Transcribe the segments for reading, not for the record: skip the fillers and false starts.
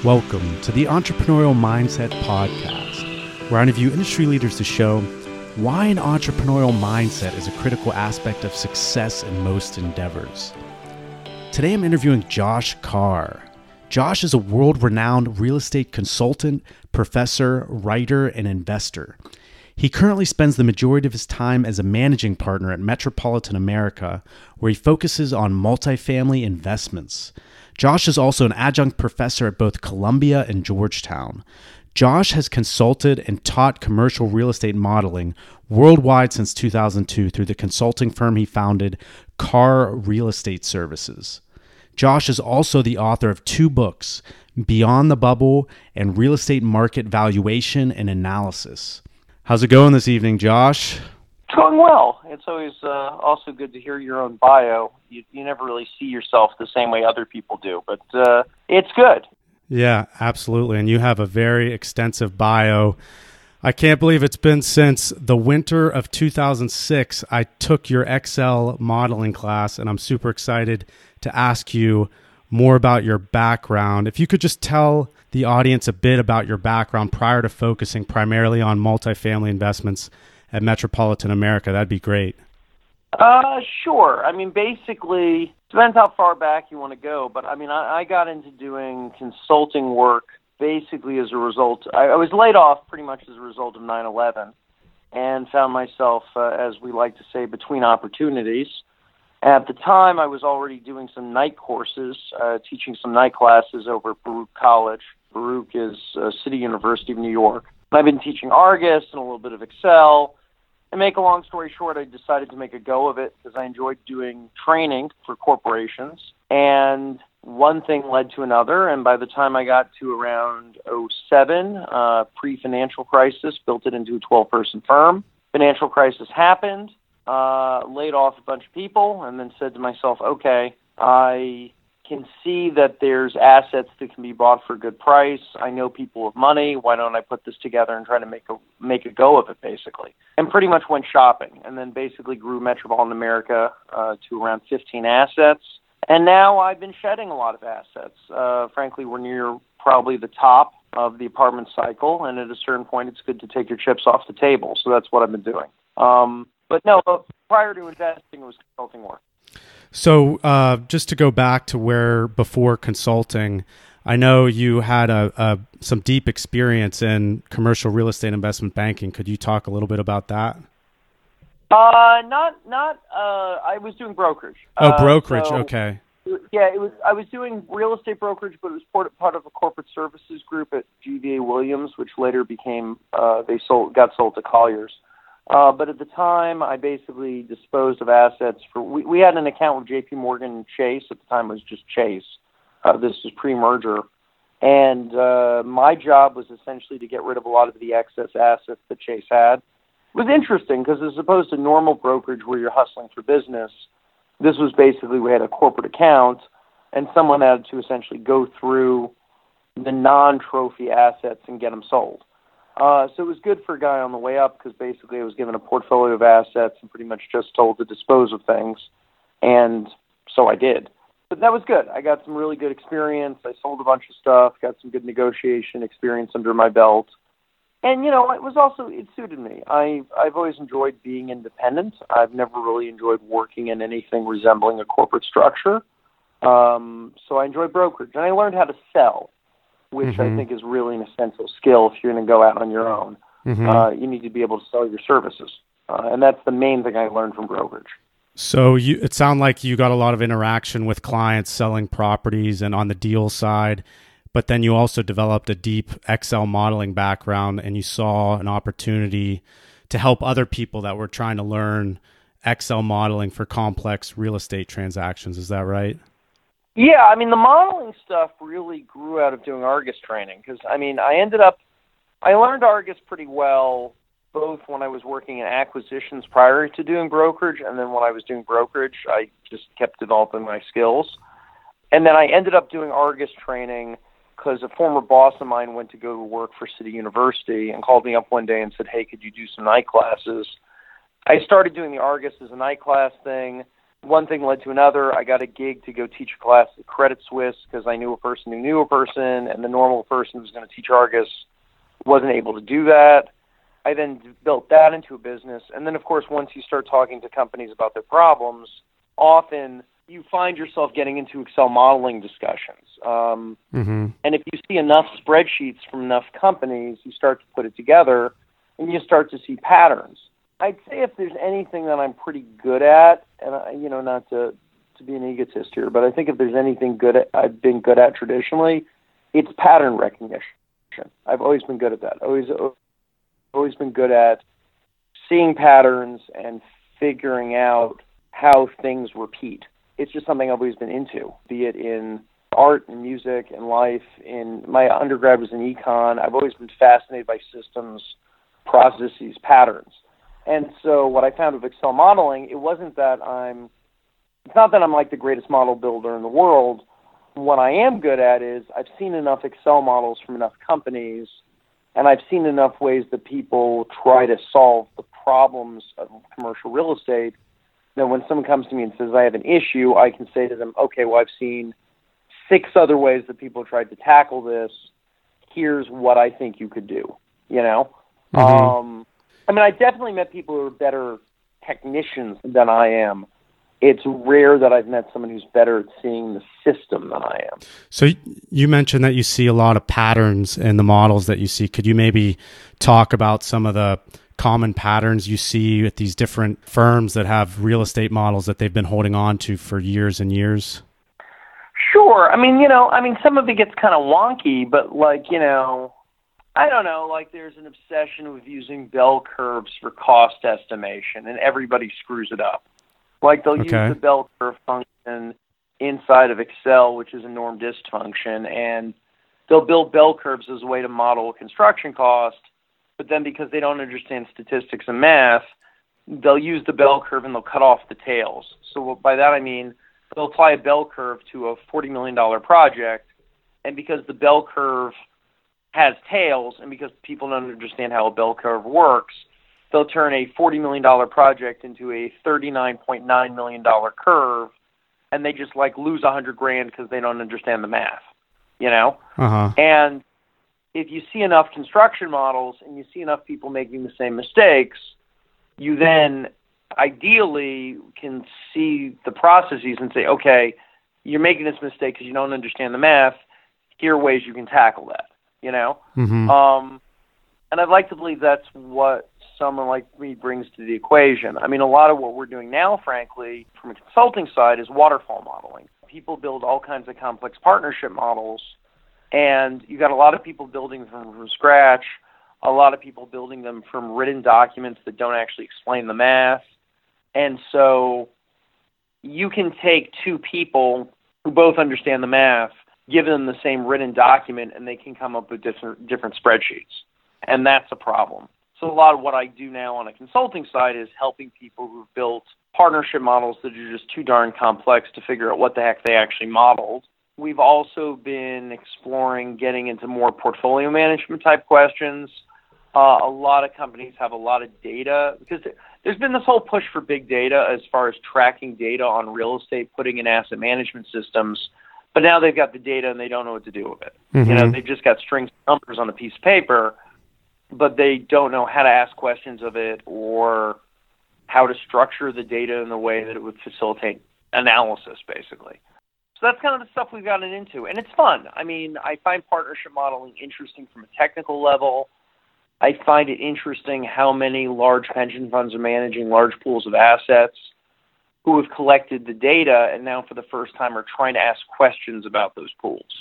Welcome to the Entrepreneurial Mindset Podcast, where I interview industry leaders to show why an entrepreneurial mindset is a critical aspect of success in most endeavors. Today I'm interviewing Josh Carr. Josh is a world-renowned real estate consultant, professor, writer, and investor. He currently spends the majority of his time as a managing partner at Metropolitan America, where he focuses on multifamily investments. Josh is also an adjunct professor at both Columbia and Georgetown. Josh has consulted and taught commercial real estate modeling worldwide since 2002 through the consulting firm he founded, Carr Real Estate Services. Josh is also the author of 2 books, Beyond the Bubble and Real Estate Market Valuation and Analysis. How's it going this evening, Josh? It's going well. It's always also good to hear your own bio. You never really see yourself the same way other people do, but it's good. Yeah, absolutely. And you have a very extensive bio. I can't believe it's been since the winter of 2006 I took your Excel modeling class, and I'm super excited to ask you more about your background. If you could just tell the audience a bit about your background prior to focusing primarily on multifamily investments at Metropolitan America, that'd be great. Sure. I mean, basically, depends how far back you want to go, but I mean, I got into doing consulting work basically as a result. I was laid off pretty much as a result of 9/11 and found myself, as we like to say, between opportunities. At the time, I was already doing some night courses, teaching some night classes over at Baruch College. Baruch is City University of New York. I've been teaching Argus and a little bit of Excel. And make a long story short, I decided to make a go of it because I enjoyed doing training for corporations. And one thing led to another. And by the time I got to around '07, pre-financial crisis, built it into a 12-person firm. Financial crisis happened, laid off a bunch of people, and then said to myself, okay, I can see that there's assets that can be bought for a good price. I know people with money. Why don't I put this together and try to make a go of it, basically? And pretty much went shopping, and then basically grew Metropolitan America to around 15 assets. And now I've been shedding a lot of assets. Frankly, we're near probably the top of the apartment cycle, and at a certain point, it's good to take your chips off the table. So that's what I've been doing. But prior to investing, it was consulting work. So just to go back to where before consulting, I know you had some deep experience in commercial real estate investment banking. Could you talk a little bit about that? I was doing brokerage. Brokerage. Okay. Yeah, I was doing real estate brokerage, but it was part of a corporate services group at GVA Williams, which later became got sold to Colliers. But at the time, I basically disposed of assets we had an account with JP Morgan Chase. At the time, it was just Chase. This was pre-merger. And my job was essentially to get rid of a lot of the excess assets that Chase had. It was interesting because as opposed to normal brokerage where you're hustling for business, this was basically we had a corporate account and someone had to essentially go through the non-trophy assets and get them sold. So it was good for a guy on the way up because basically I was given a portfolio of assets and pretty much just told to dispose of things. And so I did. But that was good. I got some really good experience. I sold a bunch of stuff, got some good negotiation experience under my belt. And, it suited me. I've always enjoyed being independent. I've never really enjoyed working in anything resembling a corporate structure. So I enjoyed brokerage. And I learned how to sell, which I think is really an essential skill if you're going to go out on your own. You need to be able to sell your services. And that's the main thing I learned from brokerage. So it sounded like you got a lot of interaction with clients selling properties and on the deal side, but then you also developed a deep Excel modeling background and you saw an opportunity to help other people that were trying to learn Excel modeling for complex real estate transactions. Is that right? Yeah, I mean, the modeling stuff really grew out of doing Argus training because, I learned Argus pretty well both when I was working in acquisitions prior to doing brokerage and then when I was doing brokerage, I just kept developing my skills. And then I ended up doing Argus training because a former boss of mine went to go to work for City University and called me up one day and said, hey, could you do some night classes? I started doing the Argus as a night class thing. one thing led to another. I got a gig to go teach a class at Credit Suisse because I knew a person who knew a person, and the normal person who was going to teach Argus wasn't able to do that. I then built that into a business. And then, of course, once you start talking to companies about their problems, often you find yourself getting into Excel modeling discussions. And if you see enough spreadsheets from enough companies, you start to put it together, and you start to see patterns. I'd say if there's anything that I'm pretty good at, and not to be an egotist here, but I think if there's anything I've been good at traditionally, it's pattern recognition. I've always been good at that. Always been good at seeing patterns and figuring out how things repeat. It's just something I've always been into, be it in art and music and life. In my undergrad was in econ. I've always been fascinated by systems, processes, patterns. And so what I found with Excel modeling, it's not that I'm like the greatest model builder in the world. What I am good at is I've seen enough Excel models from enough companies, and I've seen enough ways that people try to solve the problems of commercial real estate that when someone comes to me and says, I have an issue, I can say to them, okay, well, I've seen 6 other ways that people tried to tackle this. Here's what I think you could do, I definitely met people who are better technicians than I am. It's rare that I've met someone who's better at seeing the system than I am. So you mentioned that you see a lot of patterns in the models that you see. Could you maybe talk about some of the common patterns you see at these different firms that have real estate models that they've been holding on to for years and years? Sure. Some of it gets kind of wonky, but I don't know, there's an obsession with using bell curves for cost estimation, and everybody screws it up. They'll use the bell curve function inside of Excel, which is a norm dist function, and they'll build bell curves as a way to model construction cost, but then because they don't understand statistics and math, they'll use the bell curve and they'll cut off the tails. So by that I mean they'll apply a bell curve to a $40 million project, and because the bell curve has tails and because people don't understand how a bell curve works, they'll turn a $40 million project into a $39.9 million curve, and they just lose $100,000 because they don't understand the math, And if you see enough construction models and you see enough people making the same mistakes, you then ideally can see the processes and say, okay, you're making this mistake because you don't understand the math. Here are ways you can tackle that, And I'd like to believe that's what someone like me brings to the equation. A lot of what we're doing now, frankly, from a consulting side is waterfall modeling. People build all kinds of complex partnership models, and you got a lot of people building them from scratch, a lot of people building them from written documents that don't actually explain the math. And so you can take 2 people who both understand the math, give them the same written document, and they can come up with different spreadsheets. And that's a problem. So a lot of what I do now on a consulting side is helping people who've built partnership models that are just too darn complex to figure out what the heck they actually modeled. We've also been exploring getting into more portfolio management type questions. A lot of companies have a lot of data because there's been this whole push for big data as far as tracking data on real estate, putting in asset management systems. But now they've got the data and they don't know what to do with it. They've just got strings of numbers on a piece of paper, but they don't know how to ask questions of it or how to structure the data in the way that it would facilitate analysis, basically. So that's kind of the stuff we've gotten into, and it's fun. I find partnership modeling interesting from a technical level. I find it interesting how many large pension funds are managing large pools of assets who have collected the data and now for the first time are trying to ask questions about those pools.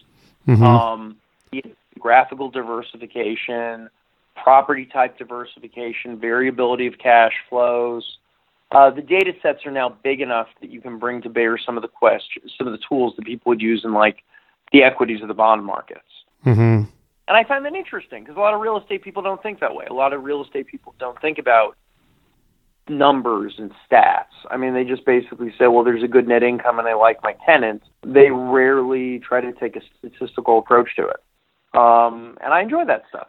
Geographical diversification, property type diversification, variability of cash flows. The data sets are now big enough that you can bring to bear some of the tools that people would use in the equities of the bond markets. And I find that interesting because a lot of real estate people don't think that way. A lot of real estate people don't think about numbers and stats. They just basically say, well, there's a good net income and I like my tenant. They rarely try to take a statistical approach to it. And I enjoy that stuff.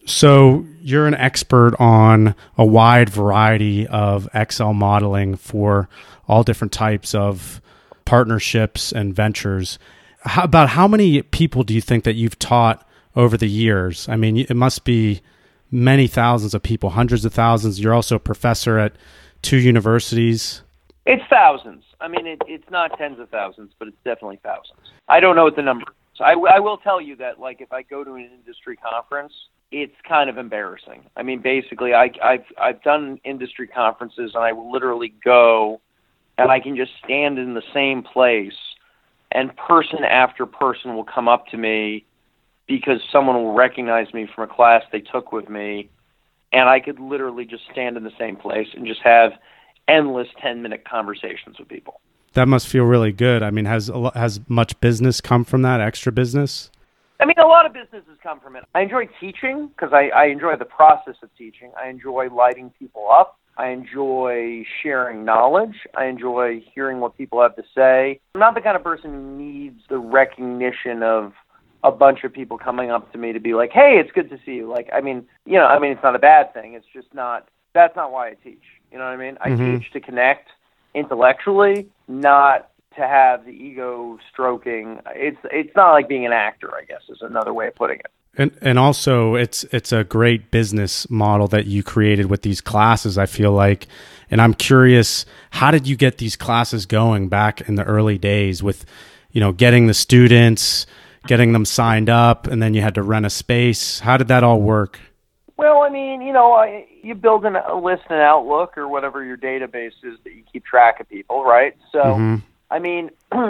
So you're an expert on a wide variety of Excel modeling for all different types of partnerships and ventures. About how many people do you think that you've taught over the years? I mean, it must be many thousands of people, hundreds of thousands. You're also a professor at 2 universities. It's thousands. I mean, it's not tens of thousands, but it's definitely thousands. I don't know what the number is. I will tell you that, like, if I go to an industry conference, it's kind of embarrassing. I mean, basically, I've done industry conferences, and I will literally go, and I can just stand in the same place, and person after person will come up to me because someone will recognize me from a class they took with me, and I could literally just stand in the same place and just have endless 10-minute conversations with people. That must feel really good. I mean, has much business come from that, extra business? I mean, a lot of businesses come from it. I enjoy teaching because I enjoy the process of teaching. I enjoy lighting people up. I enjoy sharing knowledge. I enjoy hearing what people have to say. I'm not the kind of person who needs the recognition of a bunch of people coming up to me to be like, hey, it's good to see you. Like, I mean, it's not a bad thing. It's just not, that's not why I teach. You know what I mean? I teach to connect intellectually, not to have the ego stroking. It's not like being an actor, I guess, is another way of putting it. And also it's a great business model that you created with these classes, I feel like. And I'm curious, how did you get these classes going back in the early days with, getting the students, getting them signed up, and then you had to rent a space? How did that all work? Well, I mean, you build a list in Outlook or whatever your database is that you keep track of people, right? So, I mean,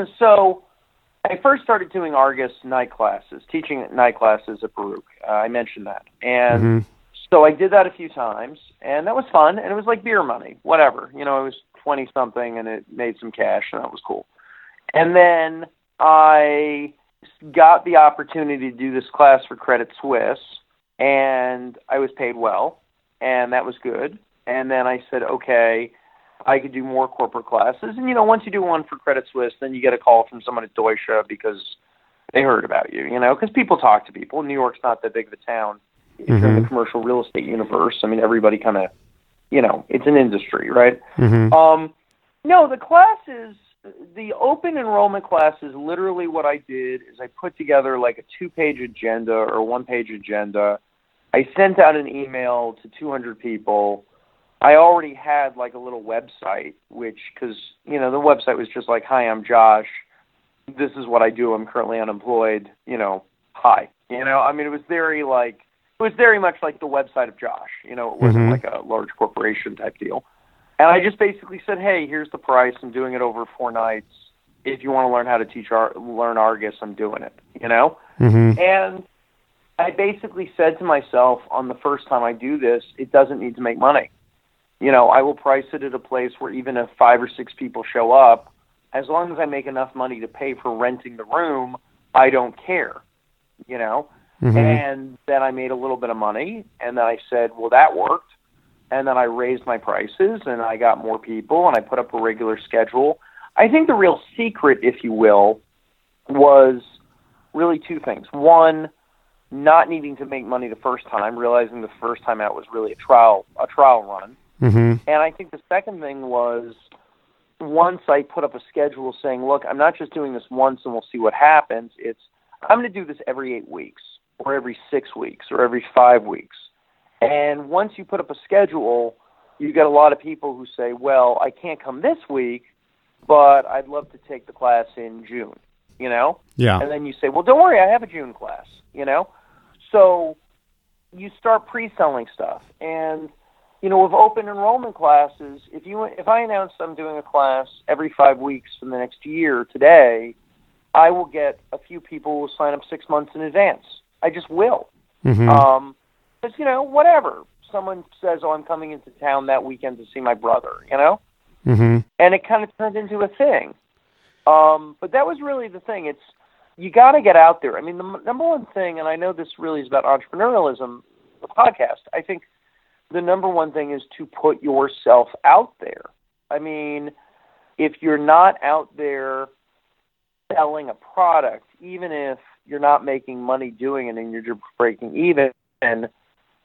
so I first started doing Argus night classes, teaching night classes at Baruch. I mentioned that. And so I did that a few times, and that was fun, and it was like beer money, whatever. It was 20-something, and it made some cash, and that was cool. And then I got the opportunity to do this class for Credit Suisse, and I was paid well, and that was good. And then I said, okay, I could do more corporate classes. And, once you do one for Credit Suisse, then you get a call from someone at Deutsche because they heard about you, because people talk to people. New York's not that big of a town. If you're in the commercial real estate universe, I mean, everybody kind of, it's an industry, right? No, the classes, the open enrollment classes, literally what I did is I put together like a 2-page agenda or 1-page agenda. I sent out an email to 200 people. I already had like a little website, because, the website was just like, hi, I'm Josh. This is what I do. I'm currently unemployed. Hi. I mean, it was very much like the website of Josh. It wasn't like a large corporation type deal. And I just basically said, hey, here's the price. I'm doing it over 4 nights. If you want to learn how to learn Argus, I'm doing it, And I basically said to myself on the first time I do this, it doesn't need to make money. I will price it at a place where even if 5 or 6 people show up, as long as I make enough money to pay for renting the room, I don't care, And then I made a little bit of money, and then I said, well, that worked. And then I raised my prices, and I got more people, and I put up a regular schedule. I think the real secret, if you will, was really 2 things. One, not needing to make money the first time, realizing the first time out was really a trial run. And I think the second thing was, once I put up a schedule saying, look, I'm not just doing this once and we'll see what happens. It's, I'm going to do this every 8 weeks or every 6 weeks or every 5 weeks. And once you put up a schedule, you get a lot of people who say, well, I can't come this week, but I'd love to take the class in June, Yeah. And then you say, well, don't worry, I have a June class, So you start pre-selling stuff. And, with open enrollment classes, if I announce I'm doing a class every 5 weeks for the next year today, I will get a few people who will sign up 6 months in advance. I just will. Because, whatever. Someone says, oh, I'm coming into town that weekend to see my brother, And it kind of turned into a thing. But that was really the thing. It's, you got to get out there. I mean, the number one thing, and I know this really is about entrepreneurialism, the podcast, I think the number one thing is to put yourself out there. I mean, if you're not out there selling a product, even if you're not making money doing it and you're just breaking even,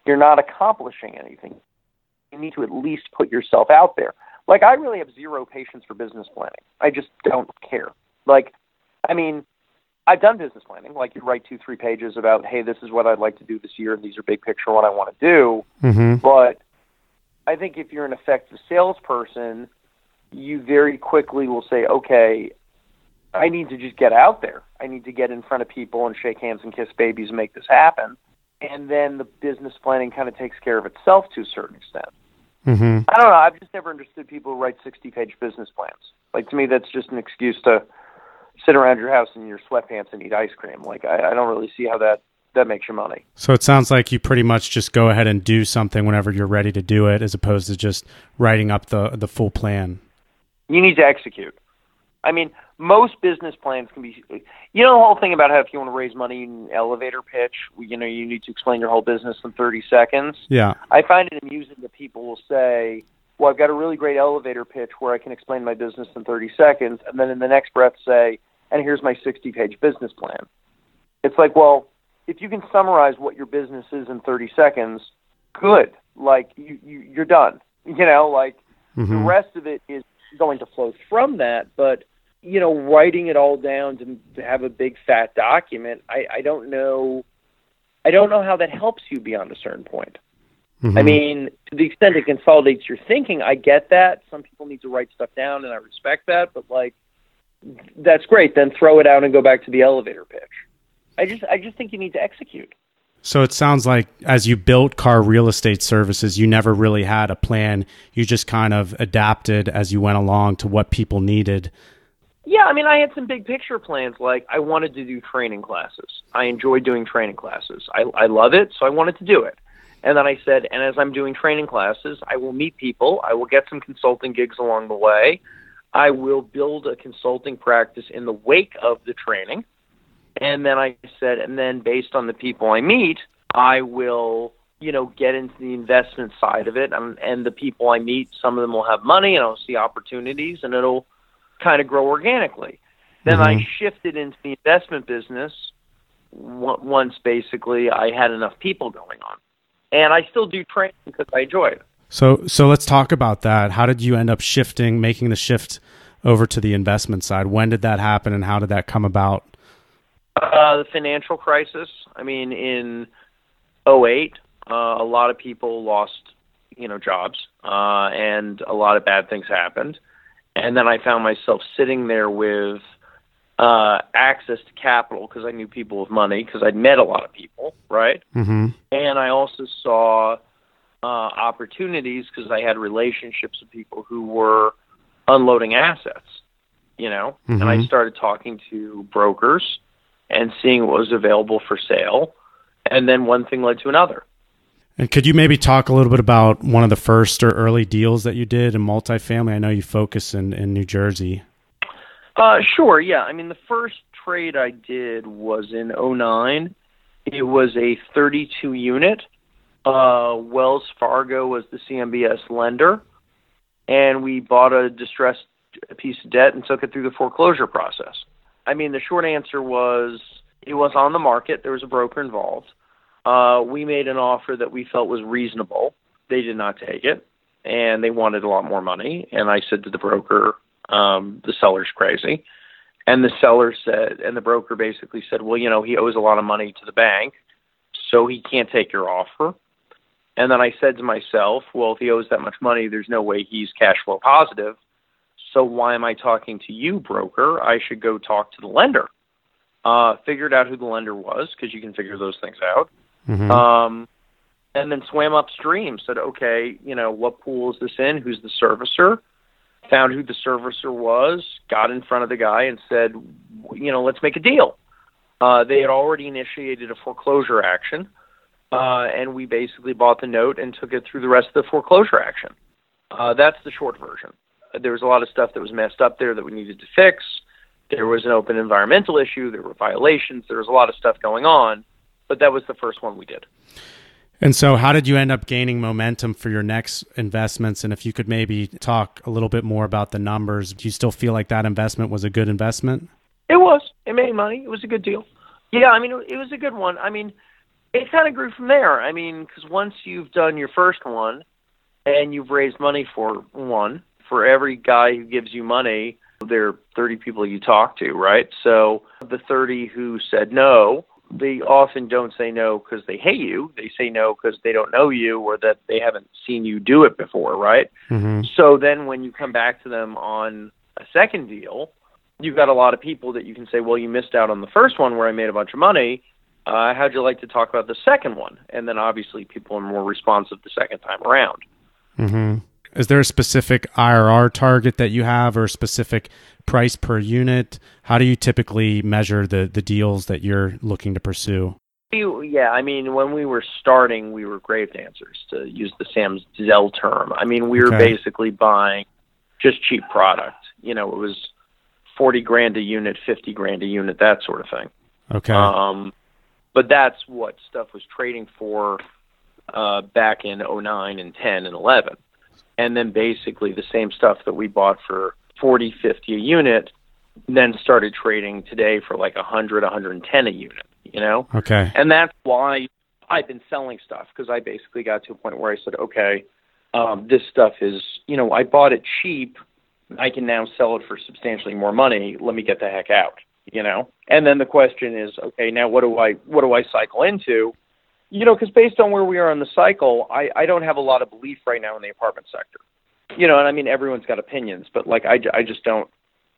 you're not accomplishing anything. You need to at least put yourself out there. Like, I really have zero patience for business planning. I just don't care. Like, I mean, I've done business planning. Like, you write 2-3 pages about, hey, this is what I'd like to do this year, and these are big picture what I want to do. Mm-hmm. But I think if you're an effective salesperson, you very quickly will say, okay, I need to just get out there. I need to get in front of people and shake hands and kiss babies and make this happen. And then the business planning kind of takes care of itself to a certain extent. Mm-hmm. I don't know. I've just never understood people who write 60-page business plans. Like, to me, that's just an excuse to sit around your house in your sweatpants and eat ice cream. Like, I don't really see how that makes you money. So it sounds like you pretty much just go ahead and do something whenever you're ready to do it, as opposed to just writing up the full plan. You need to execute. I mean, most business plans can be, the whole thing about how if you want to raise money in an elevator pitch, you need to explain your whole business in 30 seconds. Yeah. I find it amusing that people will say, well, I've got a really great elevator pitch where I can explain my business in 30 seconds, and then in the next breath say, and here's my 60-page business plan. It's like, well, if you can summarize what your business is in 30 seconds, good. Like, you're done. The rest of it is going to flow from that, but writing it all down to have a big fat document, I don't know how that helps you beyond a certain point. Mm-hmm. I mean, to the extent it consolidates your thinking, I get that. Some people need to write stuff down, and I respect that, but that's great. Then throw it out and go back to the elevator pitch. I just think you need to execute. So it sounds like as you built Car Real Estate Services, you never really had a plan. You just kind of adapted as you went along to what people needed. Yeah, I mean, I had some big picture plans. Like, I wanted to do training classes. I enjoy doing training classes. I love it, so I wanted to do it. And then I said, and as I'm doing training classes, I will meet people. I will get some consulting gigs along the way. I will build a consulting practice in the wake of the training. And then I said, and then based on the people I meet, I will, get into the investment side of it. And the people I meet, some of them will have money, and I'll see opportunities, and it'll kind of grow organically. Then I shifted into the investment business once basically I had enough people going on. And I still do training because I enjoy it. So let's talk about that. How did you end up making the shift over to the investment side? When did that happen, and how did that come about? The financial crisis. I mean, in 2008, a lot of people lost, jobs, and a lot of bad things happened. And then I found myself sitting there with access to capital because I knew people with money because I'd met a lot of people, right? Mm-hmm. And I also saw opportunities because I had relationships with people who were unloading assets, Mm-hmm. And I started talking to brokers and seeing what was available for sale. And then one thing led to another. And could you maybe talk a little bit about one of the first or early deals that you did in multifamily? I know you focus in New Jersey. Sure, yeah. I mean, the first trade I did was in 2009. It was a 32-unit. Wells Fargo was the CMBS lender. And we bought a distressed piece of debt and took it through the foreclosure process. I mean, the short answer was it was on the market. There was a broker involved. We made an offer that we felt was reasonable. They did not take it, and they wanted a lot more money. And I said to the broker, the seller's crazy. And the seller said, and the broker basically said, well, he owes a lot of money to the bank, so he can't take your offer. And then I said to myself, well, if he owes that much money, there's no way he's cash flow positive. So why am I talking to you, broker? I should go talk to the lender. Figured out who the lender was, because you can figure those things out. Mm-hmm. And then swam upstream, said, okay, what pool is this in? Who's the servicer? Found who the servicer was, got in front of the guy and said, let's make a deal. They had already initiated a foreclosure action, and we basically bought the note and took it through the rest of the foreclosure action. That's the short version. There was a lot of stuff that was messed up there that we needed to fix. There was an open environmental issue. There were violations. There was a lot of stuff going on, but that was the first one we did. And so how did you end up gaining momentum for your next investments? And if you could maybe talk a little bit more about the numbers, do you still feel like that investment was a good investment? It was. It made money. It was a good deal. Yeah, I mean, it was a good one. I mean, it kind of grew from there. I mean, because once you've done your first one and you've raised money for one, for every guy who gives you money, there are 30 people you talk to, right? So the 30 who said no, they often don't say no because they hate you. They say no because they don't know you or that they haven't seen you do it before, right? Mm-hmm. So then when you come back to them on a second deal, you've got a lot of people that you can say, well, you missed out on the first one where I made a bunch of money. How'd you like to talk about the second one? And then obviously people are more responsive the second time around. Mm-hmm. Is there a specific IRR target that you have or a specific price per unit? How do you typically measure the deals that you're looking to pursue? Yeah, I mean, when we were starting, we were grave dancers, to use the Sam Zell term. I mean, we were basically buying just cheap product. You know, it was $40,000 a unit, $50,000 a unit, that sort of thing. Okay. But that's what stuff was trading for back in 09 and 10 and 11. And then basically the same stuff that we bought for 40, 50 a unit then started trading today for like 100, 110 a unit, you know? Okay. And that's why I've been selling stuff, because I basically got to a point where I said, okay, this stuff is, you know, I bought it cheap. I can now sell it for substantially more money. Let me get the heck out, you know? And then the question is, okay, now what do I cycle into? You know, because based on where we are in the cycle, I don't have a lot of belief right now in the apartment sector. You know, and I mean, everyone's got opinions, but like I just don't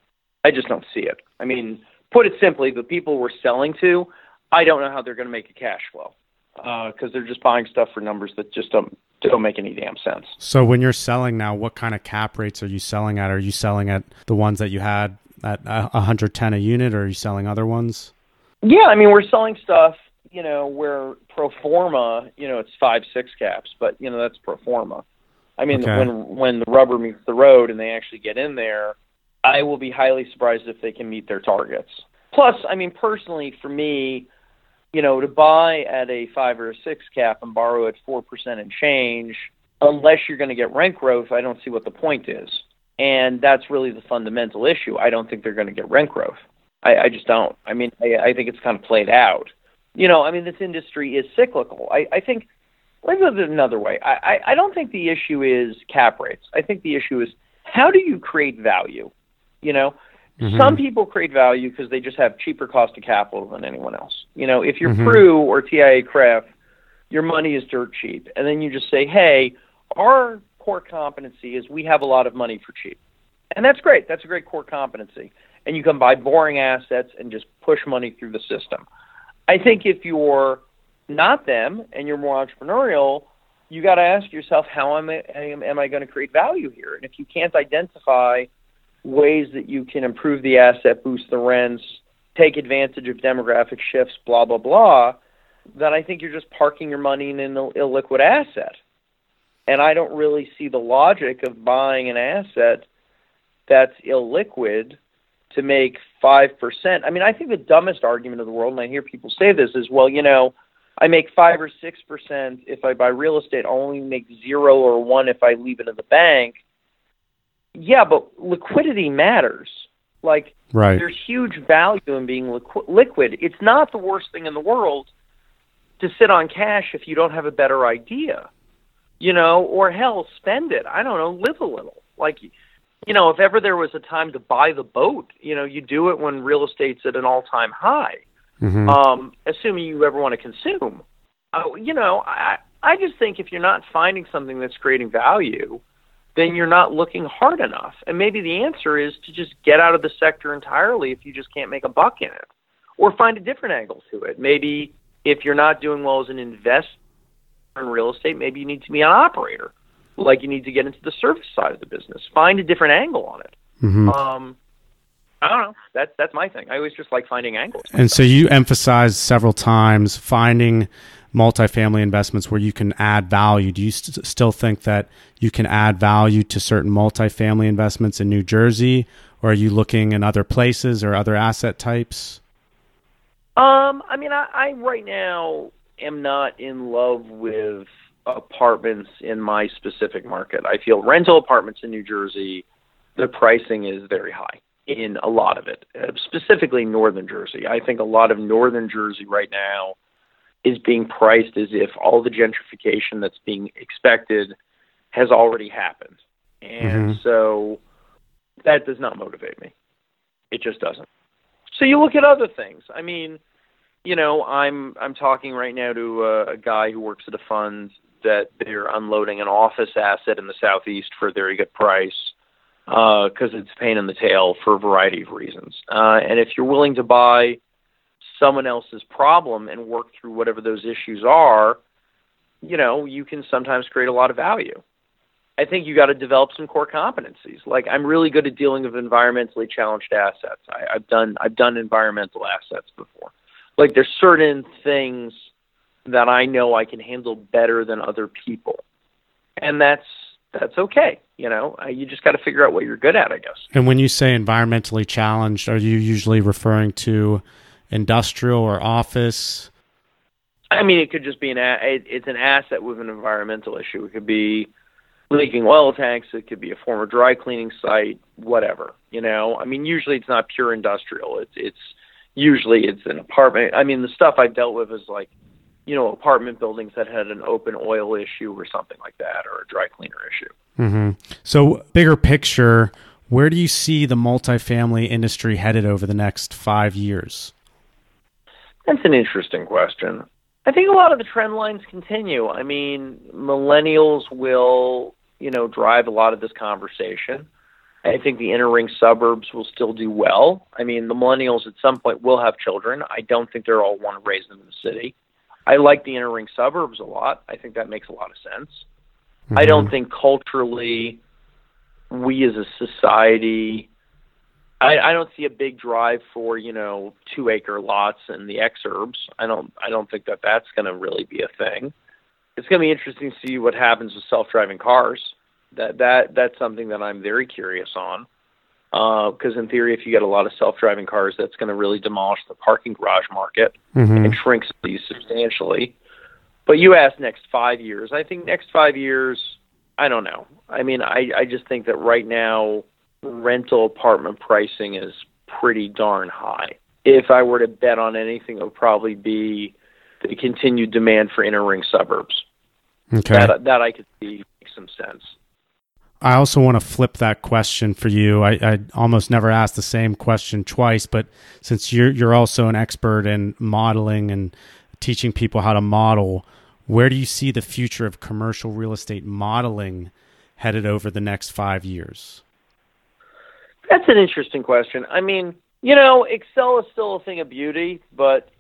see it. I mean, put it simply, the people we're selling to, I don't know how they're going to make a cash flow because they're just buying stuff for numbers that just don't make any damn sense. So when you're selling now, what kind of cap rates are you selling at? Are you selling at the ones that you had at 110 a unit, or are you selling other ones? Yeah, I mean, we're selling stuff, you know, where pro forma, you know, it's 5-6 caps, but, you know, that's pro forma. I mean, when the rubber meets the road and they actually get in there, I will be highly surprised if they can meet their targets. Plus, I mean, personally, for me, you know, to buy at a 5 or a 6 cap and borrow at 4% and change, unless you're going to get rent growth, I don't see what the point is. And that's really the fundamental issue. I don't think they're going to get rent growth. I just don't. I mean, I think it's kind of played out. You know, I mean, this industry is cyclical. I think, let's put it another way. I don't think the issue is cap rates. I think the issue is, how do you create value? You know, some people create value because they just have cheaper cost of capital than anyone else. You know, if you're Pru or TIA Craft, your money is dirt cheap. And then you just say, hey, our core competency is we have a lot of money for cheap. And that's great. That's a great core competency. And you can buy boring assets and just push money through the system. I think if you're not them and you're more entrepreneurial, you got to ask yourself, how am I going to create value here? And if you can't identify ways that you can improve the asset, boost the rents, take advantage of demographic shifts, blah, blah, blah, then I think you're just parking your money in an illiquid asset. And I don't really see the logic of buying an asset that's illiquid to make 5%. I mean, I think the dumbest argument of the world, and I hear people say this, is, well, you know, I make 5 or 6% if I buy real estate. I only make 0 or 1 if I leave it in the bank. Yeah, but liquidity matters. Like, There's huge value in being liquid. It's not the worst thing in the world to sit on cash if you don't have a better idea, you know, or hell, spend it. I don't know, live a little. Like, you know, if ever there was a time to buy the boat, you know, you do it when real estate's at an all-time high, assuming you ever want to consume. You know, I just think if you're not finding something that's creating value, then you're not looking hard enough. And maybe the answer is to just get out of the sector entirely if you just can't make a buck in it, or find a different angle to it. Maybe if you're not doing well as an investor in real estate, maybe you need to be an operator. Like, you need to get into the service side of the business. Find a different angle on it. I don't know. That's my thing. I always just like finding angles. And so you emphasized several times finding multifamily investments where you can add value. Do you still think that you can add value to certain multifamily investments in New Jersey, or are you looking in other places or other asset types? I mean, I right now am not in love with apartments in my specific market. I feel rental apartments in New Jersey, the pricing is very high in a lot of it, specifically Northern Jersey. I think a lot of Northern Jersey right now is being priced as if all the gentrification that's being expected has already happened. And so that does not motivate me. It just doesn't. So you look at other things. I mean, you know, I'm talking right now to a guy who works at a fund that they're unloading an office asset in the Southeast for a very good price because it's a pain in the tail for a variety of reasons. And if you're willing to buy someone else's problem and work through whatever those issues are, you know, you can sometimes create a lot of value. I think you got to develop some core competencies. Like, I'm really good at dealing with environmentally challenged assets. I've done environmental assets before. Like, there's certain things that I know I can handle better than other people, and that's okay. You know, you just got to figure out what you're good at, I guess. And when you say environmentally challenged, are you usually referring to industrial or office? I mean, it could just be it's an asset with an environmental issue. It could be leaking oil tanks. It could be a former dry cleaning site, whatever, you know. I mean, usually it's not pure industrial. It's usually it's an apartment. I mean, the stuff I've dealt with is like, you know, apartment buildings that had an open oil issue or something like that, or a dry cleaner issue. So bigger picture, where do you see the multifamily industry headed over the next 5 years? That's an interesting question. I think a lot of the trend lines continue. I mean, millennials will, you know, drive a lot of this conversation. I think the inner ring suburbs will still do well. I mean, the millennials at some point will have children. I don't think they're all want to raise them in the city. I like the inner ring suburbs a lot. I think that makes a lot of sense. I don't think culturally we as a society, I don't see a big drive for, you know, 2-acre lots in the exurbs. I don't think that that's going to really be a thing. It's going to be interesting to see what happens with self-driving cars. That's something that I'm very curious on. Because in theory, if you get a lot of self-driving cars, that's going to really demolish the parking garage market and shrink cities substantially. But you asked next 5 years. I think next 5 years, I don't know. I mean, I just think that right now, rental apartment pricing is pretty darn high. If I were to bet on anything, it would probably be the continued demand for inner ring suburbs. Okay. That I could see make some sense. I also want to flip that question for you. I almost never ask the same question twice, but since you're also an expert in modeling and teaching people how to model, where do you see the future of commercial real estate modeling headed over the next 5 years? That's an interesting question. I mean, you know, Excel is still a thing of beauty, but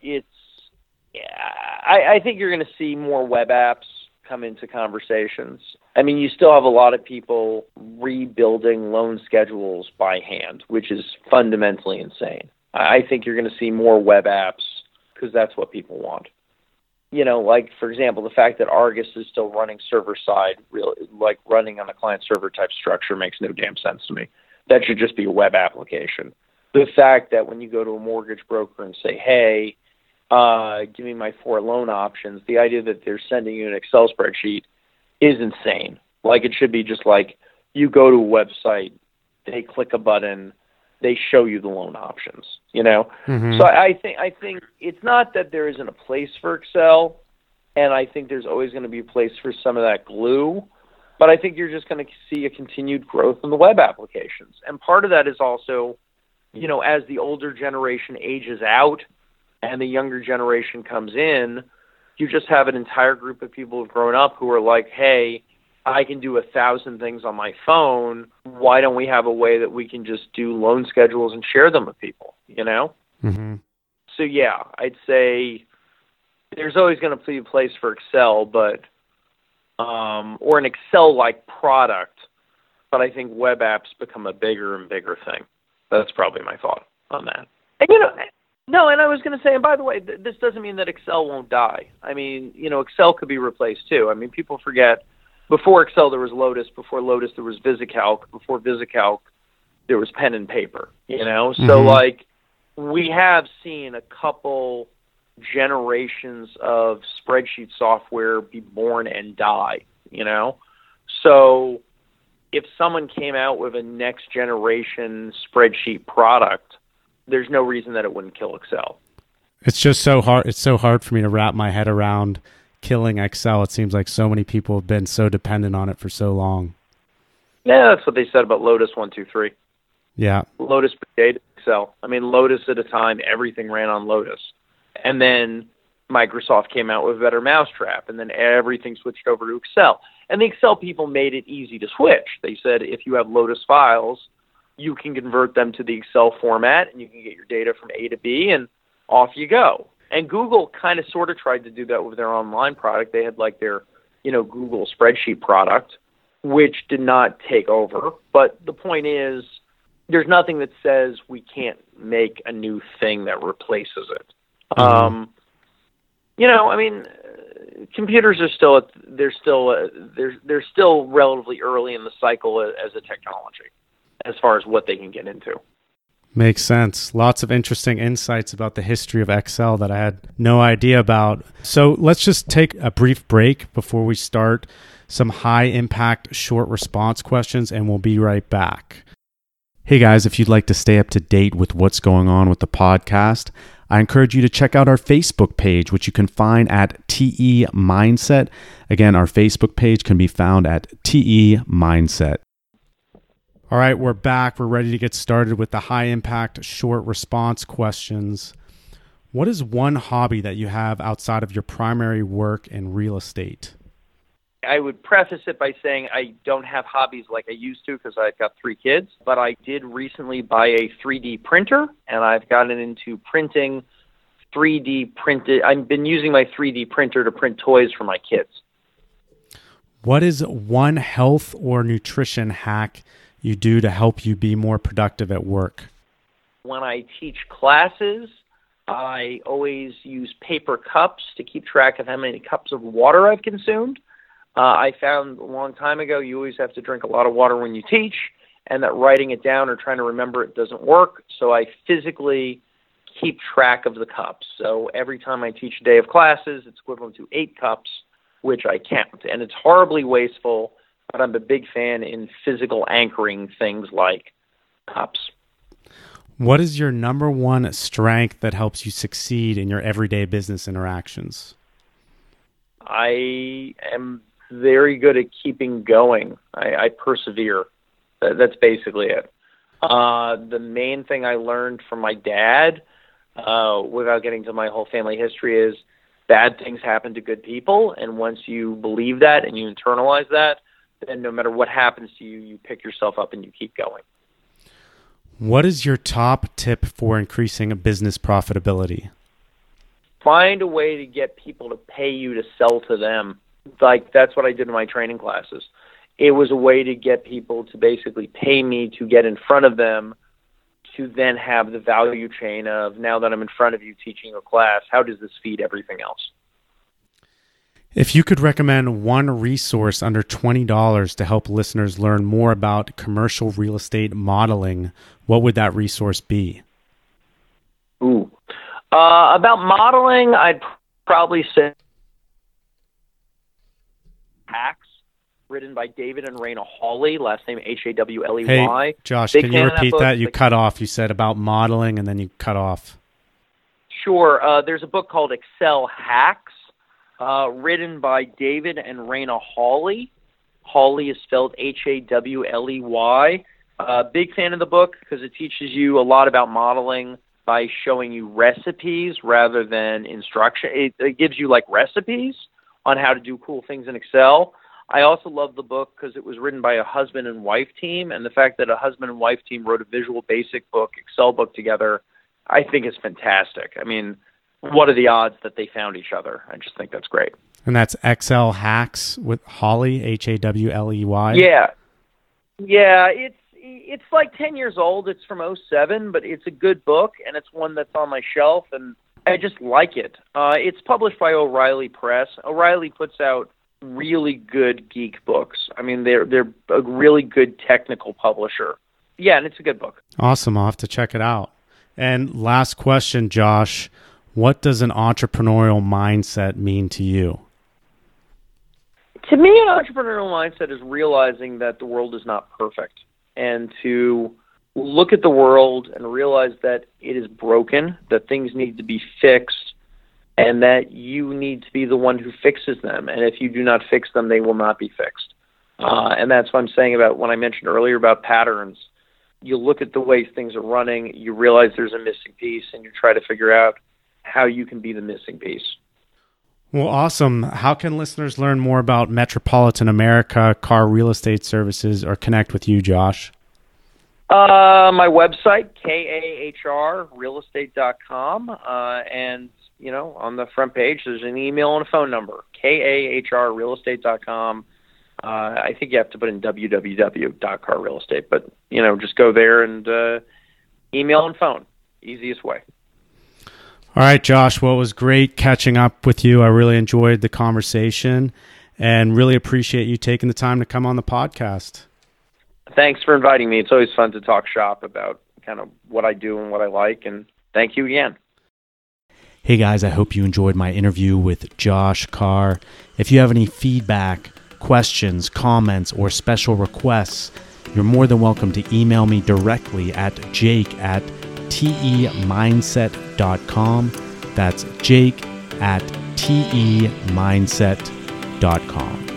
I think you're going to see more web apps come into conversations. I mean, you still have a lot of people rebuilding loan schedules by hand, which is fundamentally insane. I think you're going to see more web apps because that's what people want. You know, like, for example, the fact that Argus is still running server-side, like running on a client-server type structure makes no damn sense to me. That should just be a web application. The fact that when you go to a mortgage broker and say, hey, give me my 4 loan options, the idea that they're sending you an Excel spreadsheet is insane. Like, it should be just like you go to a website, they click a button, they show you the loan options, you know? So I think it's not that there isn't a place for Excel, and I think there's always going to be a place for some of that glue, but I think you're just going to see a continued growth in the web applications. And part of that is also, you know, as the older generation ages out and the younger generation comes in, you just have an entire group of people who've grown up who are like, hey, I can do 1,000 things on my phone. Why don't we have a way that we can just do loan schedules and share them with people, you know? So, yeah, I'd say there's always going to be a place for Excel, but or an Excel-like product, but I think web apps become a bigger and bigger thing. That's probably my thought on that. And, you know, no, and I was going to say, and by the way, this doesn't mean that Excel won't die. I mean, you know, Excel could be replaced too. I mean, people forget, before Excel there was Lotus, before Lotus there was VisiCalc, before VisiCalc there was pen and paper, you know? So, like, we have seen a couple generations of spreadsheet software be born and die, you know? So if someone came out with a next generation spreadsheet product, there's no reason that it wouldn't kill Excel. It's just so hard. It's so hard for me to wrap my head around killing Excel. It seems like so many people have been so dependent on it for so long. Yeah, that's what they said about Lotus 1-2-3. Yeah. Lotus predated Excel. I mean, Lotus at a time, everything ran on Lotus. And then Microsoft came out with a better mousetrap, and then everything switched over to Excel. And the Excel people made it easy to switch. They said if you have Lotus files, you can convert them to the Excel format, and you can get your data from A to B, and off you go. And Google kind of sort of tried to do that with their online product. They had like their, Google spreadsheet product, which did not take over. But the point is, there's nothing that says we can't make a new thing that replaces it. Mm-hmm. Computers are they're still relatively early in the cycle as a technology, as far as what they can get into. Makes sense. Lots of interesting insights about the history of Excel that I had no idea about. So let's just take a brief break before we start some high impact short response questions, and we'll be right back. Hey guys, if you'd like to stay up to date with what's going on with the podcast, I encourage you to check out our Facebook page, which you can find at TE Mindset. Again, our Facebook page can be found at TE Mindset. All right, we're back. We're ready to get started with the high impact short response questions. What is one hobby that you have outside of your primary work in real estate? I would preface it by saying I don't have hobbies like I used to because I've got 3 kids, but I did recently buy a 3D printer, and I've gotten into printing 3D printed. I've been using my 3D printer to print toys for my kids. What is one health or nutrition hack you do to help you be more productive at work? When I teach classes, I always use paper cups to keep track of how many cups of water I've consumed. I found a long time ago you always have to drink a lot of water when you teach, and that writing it down or trying to remember it doesn't work. So I physically keep track of the cups. So every time I teach a day of classes, it's equivalent to 8 cups, which I count. And it's horribly wasteful, but I'm a big fan in physical anchoring things like cups. What is your number one strength that helps you succeed in your everyday business interactions? I am very good at keeping going. I persevere. That's basically it. The main thing I learned from my dad, without getting to my whole family history, is bad things happen to good people. And once you believe that and you internalize that, then no matter what happens to you, you pick yourself up and you keep going. What is your top tip for increasing a business profitability? Find a way to get people to pay you to sell to them. Like, that's what I did in my training classes. It was a way to get people to basically pay me to get in front of them, to then have the value chain of, now that I'm in front of you teaching a class, how does this feed everything else? If you could recommend one resource under $20 to help listeners learn more about commercial real estate modeling, what would that resource be? About modeling, I'd probably say Hacks, written by David and Raina Hawley, last name Hawley. Hey, Josh, can you repeat that? You cut off. You said about modeling, and then you cut off. Sure. There's a book called Excel Hacks, written by David and Raina Hawley. Hawley is spelled Hawley. Big fan of the book because it teaches you a lot about modeling by showing you recipes rather than instruction. It gives you like recipes on how to do cool things in Excel. I also love the book because it was written by a husband and wife team, and the fact that a husband and wife team wrote a Visual Basic book, Excel book together, I think is fantastic. I mean, what are the odds that they found each other? I just think that's great. And that's Excel Hacks with Hawley, Hawley? Yeah, it's like 10 years old. It's from '07, but it's a good book, and it's one that's on my shelf, and I just like it. It's published by O'Reilly Press. O'Reilly puts out really good geek books. I mean, they're a really good technical publisher. Yeah, and it's a good book. Awesome. I'll have to check it out. And last question, Josh, what does an entrepreneurial mindset mean to you? To me, an entrepreneurial mindset is realizing that the world is not perfect and to look at the world and realize that it is broken, that things need to be fixed, and that you need to be the one who fixes them. And if you do not fix them, they will not be fixed. And that's what I'm saying about when I mentioned earlier about patterns. You look at the way things are running, you realize there's a missing piece, and you try to figure out how you can be the missing piece. Well, awesome. How can listeners learn more about Metropolitan America Car Real Estate Services or connect with you, Josh? My website, kahrrealestate.com, and on the front page, there's an email and a phone number, kahrrealestate.com. I think you have to put in www.carrealestate, but, just go there and email and phone. Easiest way. All right, Josh. Well, it was great catching up with you. I really enjoyed the conversation and really appreciate you taking the time to come on the podcast. Thanks for inviting me. It's always fun to talk shop about kind of what I do and what I like, and thank you again. Hey, guys, I hope you enjoyed my interview with Josh Carr. If you have any feedback, questions, comments, or special requests, you're more than welcome to email me directly at jake@temindset.com. That's jake@temindset.com.